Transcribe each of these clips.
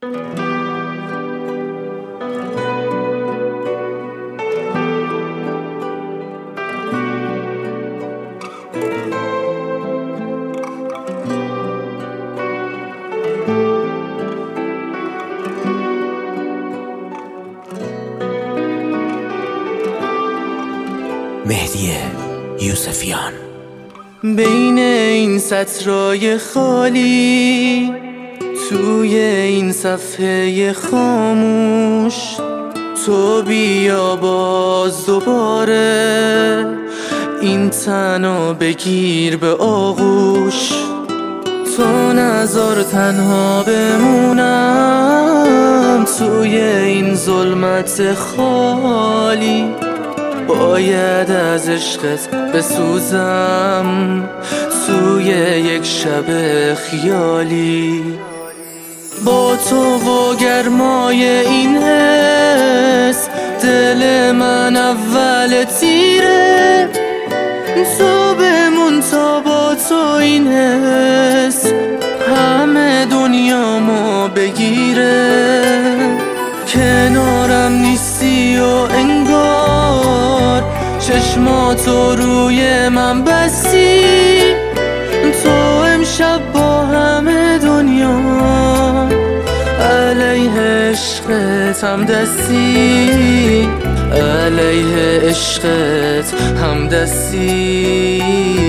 مهدی یوسفیان. بین این سطرهای خالی، توی این صفحه خاموش، تو بیا باز دوباره این تنو بگیر به آغوش. تو نذار تنها بمونم توی این ظلمت خالی، باید از عشقت بسوزم توی یک شب خیالی. با تو و گرمای این حس دل من اول تیره، تو بمون تا با تو این حس همه دنیامو بگیره. کنارم نیستی و انگار چشماتو روی من بستی، تو امشب با همه دنیا علیه عشقت همدستی، علیه عشقت همدستی.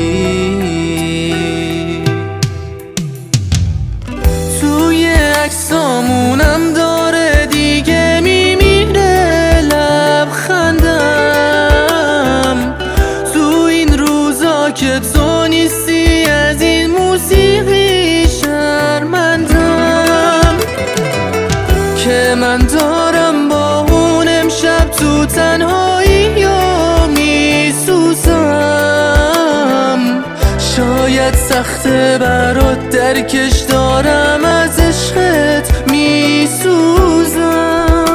توی عکسامونم داره دیگه میمیره لبخندم، تو این روزا که تو نیستی از این موسیقی شرمندم، که من دارم با اون امشب تو تنهایی یا میسوزم. شاید سخته برات درکش، دارم از عشقت میسوزم.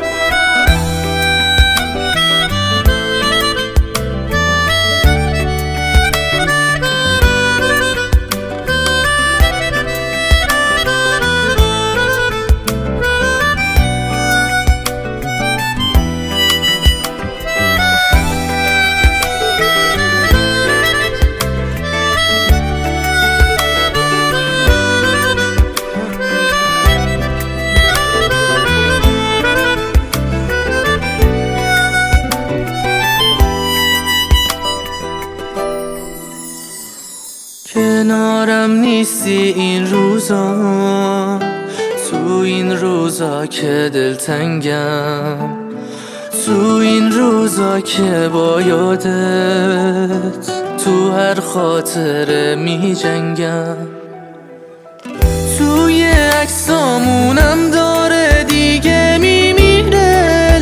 کنارم نیستی این روزا، تو این روزا که دلتنگم، تو این روزا که با یادت تو هر خاطره می جنگم. توی عکسامونم داره دیگه میمیره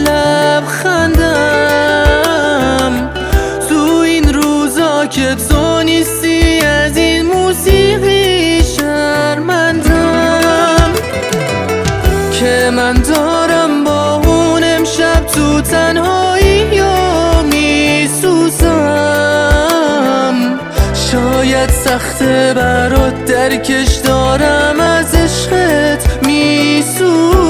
لبخندم، تو این روزا که تو نیستی از این موسیقی شرمندم، که من دارم با اون امشب تو تنهایی یا میسوزم. شاید سخته برات درکش، دارم از عشقت میسوزم.